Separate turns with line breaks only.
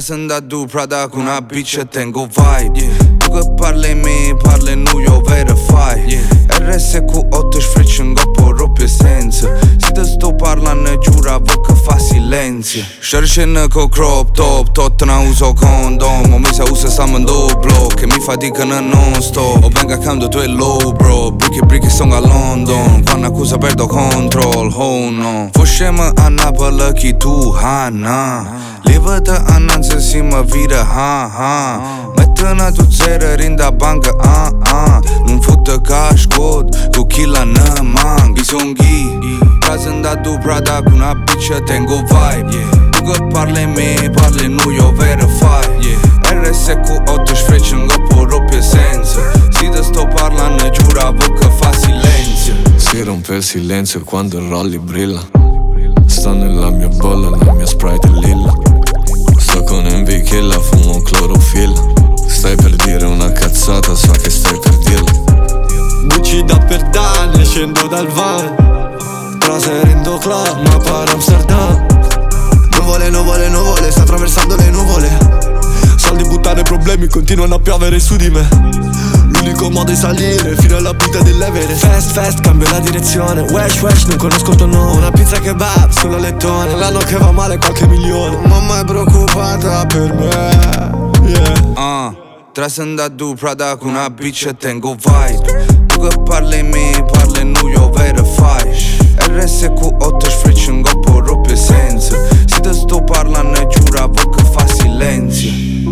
Trasând da Prada cu una bitch e tengo vibe Tu că parle mi, parle nu, eu verify RS cu 8 frici în gopo rup esență Si te sto parlando giura văd că fa silenzio Șerșenă cu crop top, tot n uso condom O mi sa usa sam în dublo Che mi fatica non-stop O venga cambio tu e low bro Briche song a London Quando accusa perdo control, oh no Foscema a Napoli chi tu, Hanna Levată ananță si mă viră, ha Metână tu zeră rinda bancă, Nu-mi fută cash code Cu chila në mang Isonghi Trasând da Prada cu una bitch tengo vibe Tu că parle mi, parle nu, eu verify RS cu 8 freci în gopo rup esență Si te sto parlando giura văd că fa silenzio
Si rompe il silenzio quando il rolli brilla Sto nella mia bolla, la mia Sprite è lilla Sto con Envy che la fumo clorofilla Stai per dire una cazzata, so che stai per dirla Gucci da per danni, scendo dal van Traserendo club, ma per Amsterdam Nuvole, sta attraversando le nuvole Soldi buttare problemi, continuano a piovere su di me L'unico modo è salire fino alla punta dell'Everest Fast, cambio la direzione Wesh, non conosco il tuo nome Una pizza kebab sulla lettone L'anno che va male qualche milione Mamma è preoccupata per me
Trasând da Prada cu una bitch tengo vibe Tu că parle mi, parle nu, eu verify RS cu 8 frici în gopo rup esență Si te sto parlando giura văd că fa silenzio